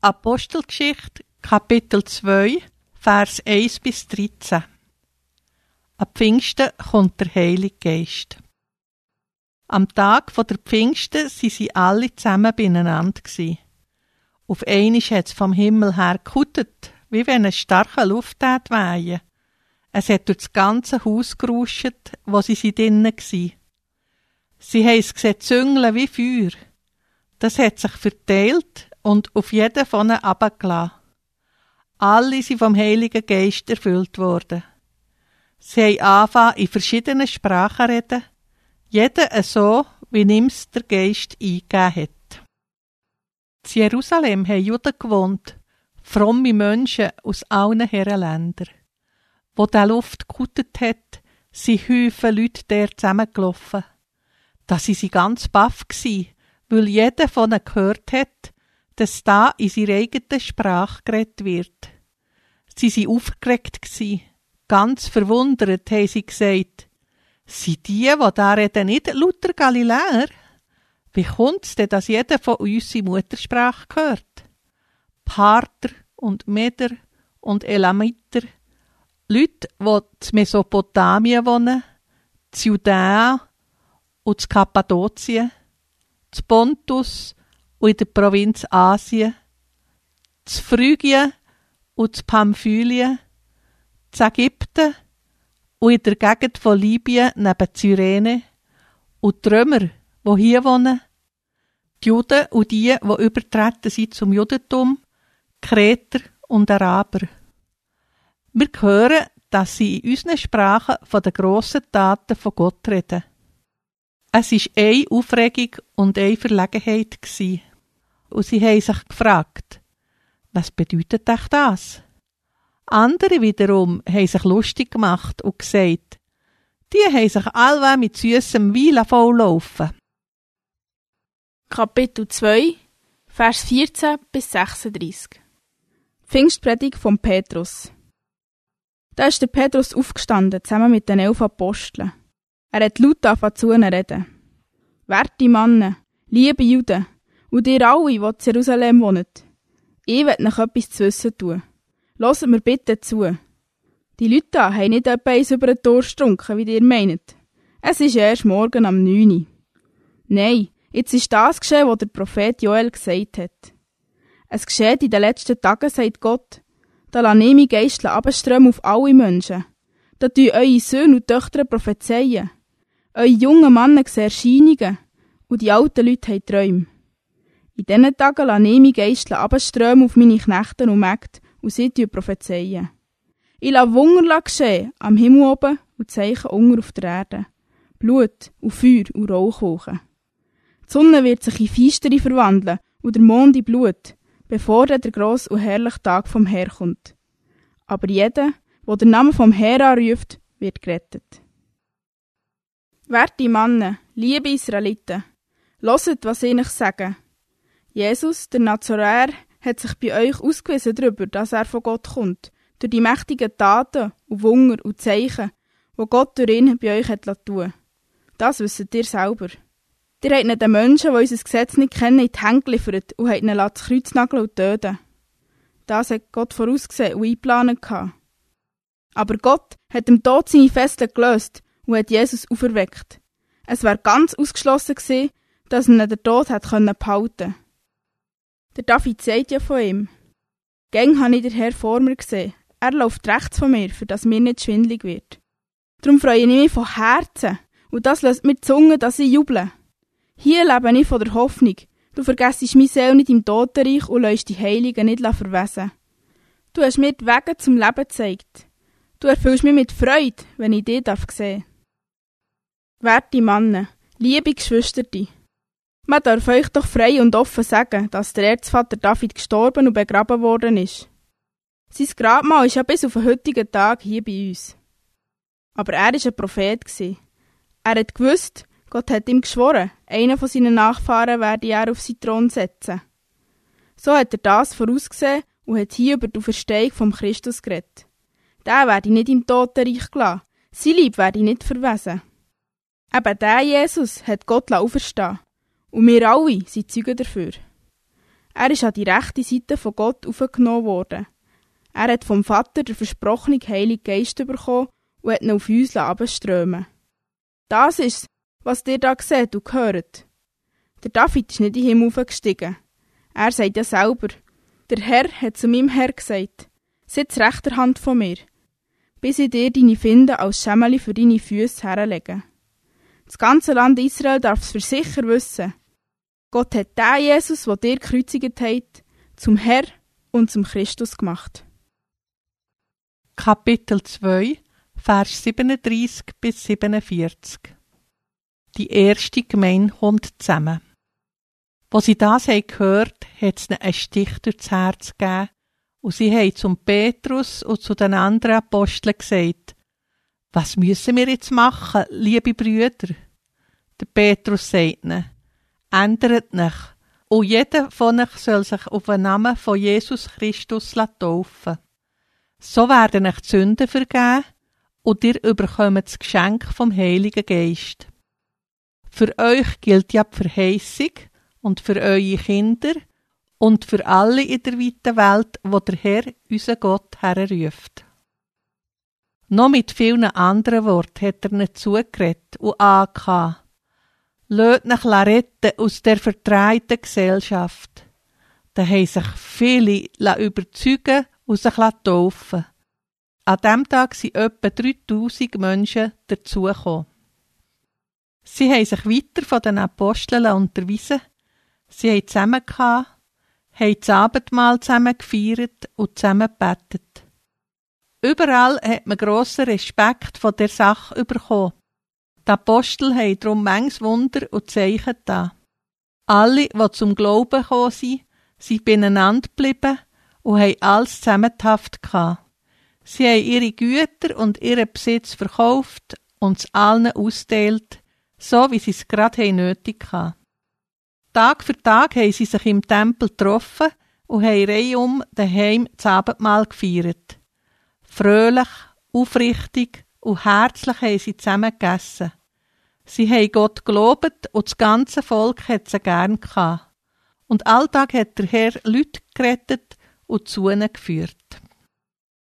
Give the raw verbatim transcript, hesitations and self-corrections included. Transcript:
Apostelgeschichte, Kapitel zwei, Vers eins bis dreizehn. Am Pfingsten kommt der Heilige Geist. Am Tag der Pfingsten waren sie alle zusammen beieinander. Auf einmal hat es vom Himmel her gekutet, wie wenn eine starke Luft wehen. Es hat durch das ganze Haus gerauscht, wo sie drinnen waren. Sie haben es gesehen züngeln wie Feuer. Das hat sich verteilt und auf jeden von ihnen herabgelassen. Alle sind vom Heiligen Geist erfüllt worden. Sie haben angefangen, in verschiedenen Sprachen zu reden, jeder so, wie ihm der Geist eingegeben hat. In Jerusalem haben Juden gewohnt, fromme Menschen aus allen Herrenländern. Wo die Luft gekutet hat, sind Häufen Leute dort zusammengelaufen. Da waren sie ganz baff, weil jeder von ihnen gehört hat, dass da in ihrer eigenen Sprache geredet wird. Sie waren aufgeregt, ganz verwundert haben sie gesagt, sind die, die da reden, nicht lauter Galiläer? Wie kommt es denn, dass jeder von uns seine Muttersprache hört? Parther und Meder und Elamiter, Leute, die in Mesopotamien wohnen, in Judäa und in Kappadokien, in Pontus und in der Provinz Asien, in Phrygien und in Pamphylien, in Ägypten und in der Gegend von Libyen neben Cyrene und die Römer, die hier wohnen, die Juden und die, die übertreten sind zum Judentum, Kreter und Araber. Wir hören, dass sie in unseren Sprachen von den grossen Taten von Gott reden. Es war eine Aufregung und eine Verlegenheit. Und sie haben sich gefragt, was bedeutet euch das? Andere wiederum haben sich lustig gemacht und gesagt, die haben sich alle mit süssem Wein volllaufen. Kapitel zwei, Vers vierzehn bis sechsunddreissig. Pfingstpredigt von Petrus. Da ist der Petrus aufgestanden, zusammen mit den elf Aposteln. Er hat laut angefangen zu ihnen reden. Werte Männer, liebe Juden, und ihr alle, die in Jerusalem wohnen, ich will euch etwas zu wissen tun. Hört mir bitte zu. Die Leute da haben nicht etwa eins über den Durst getrunken, wie ihr meint. Es ist erst morgen am neun Uhr. Nein, jetzt ist das geschehen, was der Prophet Joel gesagt hat. Es geschieht in den letzten Tagen, sagt Gott, da lasse ich meine Geist abströmen auf alle Menschen. Da tun eure Söhne und Töchter prophezeien. Eure jungen Männer sehen Erscheinungen und die alten Leute haben Träume. In diesen Tagen lasse ich meine Geist abströmen auf meine Knechte und Mägde und sie prophezeien. Ich lasse Wunder geschehen am Himmel oben und Zeichen unten auf der Erde. Blut und Feuer und Rauchwolken. Die Sonne wird sich in Feistere verwandeln und der Mond in Blut, bevor der grosse und herrliche Tag vom Herrn kommt. Aber jeder, der den Namen vom Herrn anruft, wird gerettet. Werte Männer, liebe Israeliten, hört, was ich euch sage. Jesus, der Nazaräer, hat sich bei euch ausgewiesen darüber, dass er von Gott kommt, durch die mächtigen Taten und Wunder und Zeichen, die Gott durch ihn bei euch hat tun lassen. Das wisst ihr selber. Ihr habt nicht den Menschen, die unser Gesetz nicht kennen, in die Hände geliefert und habt ihn das Kreuz nageln und töten. Das hat Gott vorausgesehen und eingeplant. Aber Gott hat dem Tod seine Fesseln gelöst und hat Jesus auferweckt. Es wäre ganz ausgeschlossen gewesen, dass ihn der Tod hat behalten können. Der David sagt ja von ihm, «Gäng habe ich den Herr vor mir gesehen, er läuft rechts von mir, für dass mir nicht schwindlig wird. Darum freue ich mich von Herzen und das lässt mir die Zunge, dass ich juble. Hier lebe ich von der Hoffnung, du vergessest meine Seele nicht im Totenreich und lässt die Heiligen nicht verwesen. Du hast mir die Wege zum Leben gezeigt. Du erfüllst mich mit Freude, wenn ich dich sehen darf. Werte Männer, liebe Geschwister, man darf euch doch frei und offen sagen, dass der Erzvater David gestorben und begraben worden ist. Sein Grabmal ist ja bis auf den heutigen Tag hier bei uns. Aber er war ein Prophet. Er hat gewusst, Gott hat ihm geschworen, einen von seinen Nachfahren werde er auf seinen Thron setzen. So hat er das vorausgesehen und hat hier über die Auferstehung vom Christus geredet. Der werde nicht im Totenreich gelassen, sein Leib werde nicht verwesen. Eben der Jesus hat Gott auferstehen und wir alle sind Zeugen dafür. Er ist an die rechte Seite von Gott aufgenommen worden. Er hat vom Vater den versprochenen Heiligen Geist bekommen und hat ihn auf uns herabströmen. Das ist, was ihr da seht und hört. Der David ist nicht in den Himmel aufgestiegen. Er sagt ja selber, der Herr hat zu meinem Herr gesagt, sitz rechter Hand von mir, bis ich dir deine Finde als Schemmeli für deine Füße herlege. Das ganze Land Israel darf es für sicher wissen. Gott hat den Jesus, der dir gekreuzigt hat, zum Herr und zum Christus gemacht. Kapitel zwei, Vers siebenunddreissig bis siebenundvierzig. Die erste Gemeinde kommt zusammen. Wo sie das haben gehört, hat es ihnen einen Stich durchs Herz gegeben und sie haben zum Petrus und zu den anderen Aposteln gesagt, was müssen wir jetzt machen, liebe Brüder? Der Petrus sagt ihnen, ändert euch, und jeder von euch soll sich auf den Namen von Jesus Christus taufen. So werden euch die Sünden vergeben und ihr überkommt das Geschenk vom Heiligen Geist. Für euch gilt ja die Verheißung und für eure Kinder und für alle in der weiten Welt, wo der Herr, unser Gott, herruft. Noch mit vielen anderen Worten hat er nicht zugeredet und angehauen. Lasst euch retten aus der verdrehten Gesellschaft. Da haben sich viele überzeugen und sich taufen. An diesem Tag sind etwa dreitausend Menschen dazugekommen. Sie haben sich weiter von den Aposteln unterwiesen. Sie haben zusammen gehabt, haben das Abendmahl zusammen gefeiert und zusammen gebetet. Überall hat man grossen Respekt von der Sache bekommen. Die Apostel haben darum manches Wunder und Zeichen getan. Alle, die zum Glauben gekommen sind, sind beieinander geblieben und haben alles zusammenhaft gehabt. Sie haben ihre Güter und ihren Besitz verkauft und es allen ausgeteilt, so wie sie es gerade nötig hatten. Tag für Tag haben sie sich im Tempel getroffen und haben reihum daheim das Abendmahl gefeiert. Fröhlich, aufrichtig und herzlich haben sie zusammen gegessen. Sie haben Gott gelobt und das ganze Volk hat sie gern gehabt. Und alltag hat der Herr Leute gerettet und zu ihnen geführt.